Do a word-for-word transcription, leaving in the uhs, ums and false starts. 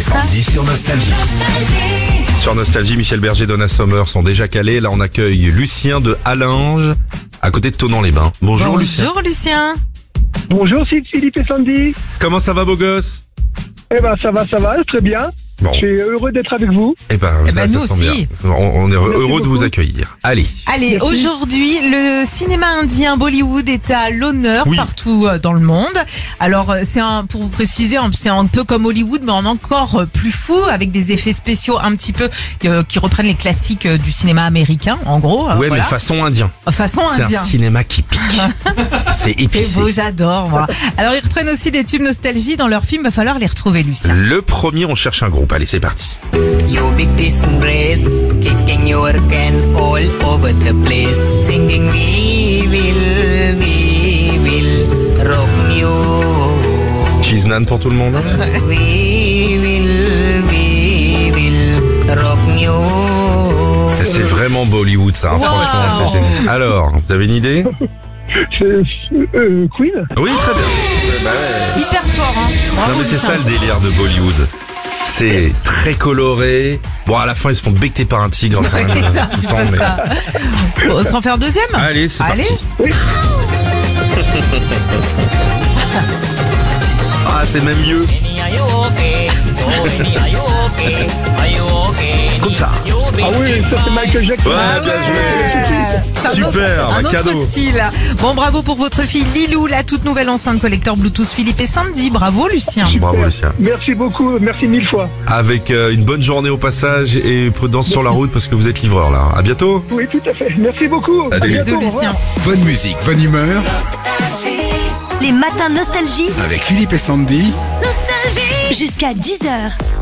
et Sandy sur Nostalgie. Sur Nostalgie, Michel Berger et Donna Summer sont déjà calés. Là, on accueille Lucien de Hallinges, à côté de Thonon-les-Bains. Bonjour, Lucien. Bonjour Lucien. Bonjour, c'est Philippe et Sandy. Comment ça va, beau gosse? Eh ben, ça va, ça va, très bien. Bon. Je suis heureux d'être avec vous. Eh ben, Eh ça, ben, ça nous tombe aussi. bien. On, on est heureux Merci de vous beaucoup. accueillir. Allez. Allez, Merci. aujourd'hui, le cinéma indien Bollywood est à l'honneur Oui. partout euh, dans le monde. Alors, euh, c'est un, pour vous préciser, hein, c'est un peu comme Hollywood, mais en encore euh, plus fou, avec des effets spéciaux un petit peu euh, qui reprennent les classiques euh, du cinéma américain, en gros. euh, Ouais, voilà. mais façon indien. Façon C'est indien. un cinéma qui pique. C'est C'est épicé. beau, j'adore, moi. Alors, ils reprennent aussi des tubes nostalgie dans leurs films. Va falloir les retrouver, Lucien. Le premier, on cherche un groupe. Allez, c'est parti. You big disgrace, kicking your can all over the place, singing we will, we will rock you. Cheese-nan pour tout le monde. We will, we will rock you. C'est vraiment Bollywood, ça. hein. Wow. Franchement, c'est génial. Alors, vous avez une idée? C'est euh, Queen. Oui, très bien. Euh, bah ouais. Hyper fort, hein. Bravo, Non mais c'est Lucien. ça le délire de Bollywood. C'est très coloré. Bon, à la fin, ils se font becter par un tigre. Enfin, Oui, c'est un tout le petit temps, peu mais- ça. Bon, sans faire un deuxième? Allez, c'est Allez. parti. Ah, c'est même mieux. Are you okay? Johnny, are you okay? Are you okay? Comme ça. You big Ah oui, ça c'est Michael Jackson. Ouais, Ah bien ouais. joué. C'est un Super, autre, un un autre cadeau. style. Bon, bravo pour votre fille Lilou, la toute nouvelle enceinte collector Bluetooth Philippe et Sandy. Bravo, Lucien. Bravo, Lucien. Merci beaucoup, merci mille fois. Avec euh, une bonne journée au passage et prudence sur la route parce que vous êtes livreur là. À bientôt. Oui, tout à fait. Merci beaucoup. Allez. À bientôt, Bisous, au revoir. Lucien. Bonne musique, bonne humeur Les matins nostalgie. avec Philippe et Sandy. Jusqu'à dix heures.